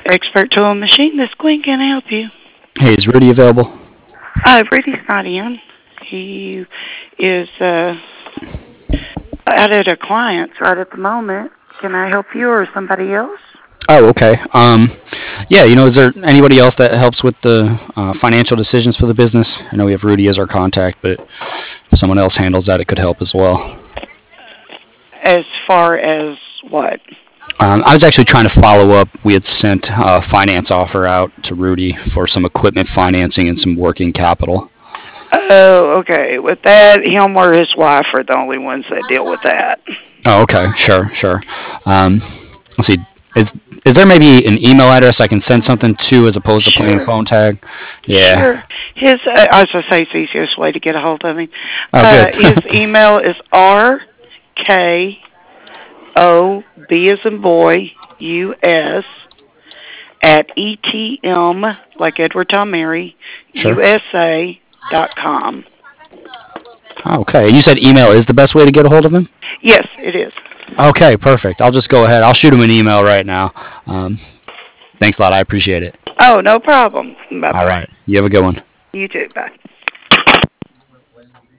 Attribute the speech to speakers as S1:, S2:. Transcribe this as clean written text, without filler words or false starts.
S1: Expert Tool and Machine. This Gwen can I help you.
S2: Hey, is Rudy available?
S1: Rudy's not in. He is out at a client's right at the moment. Can I help you or somebody else?
S2: Oh, okay. Yeah, is there anybody else that helps with the financial decisions for the business? I know we have Rudy as our contact, but if someone else handles that, it could help as well.
S1: As far as what?
S2: I was actually trying to follow up. We had sent a finance offer out to Rudy for some equipment financing and some working capital.
S1: Oh, okay. With that, him or his wife are the only ones that deal with that.
S2: Oh, okay. Sure. Let's see. Is there maybe an email address I can send something to as opposed to playing phone tag? Yeah.
S1: Sure. His, I was going to say, it's the easiest way to get a hold of him.
S2: Oh, good.
S1: His email is RKOB as in boy, US, at ETM, like Edward Tom Mary,
S2: Sure.
S1: USA.com.
S2: Okay. And you said email is the best way to get a hold of him?
S1: Yes, it is.
S2: Okay, perfect. I'll just go ahead. I'll shoot him an email right now. Thanks a lot. I appreciate it.
S1: Oh, no problem. Bye-bye.
S2: All right. You have a good one.
S1: You too. Bye.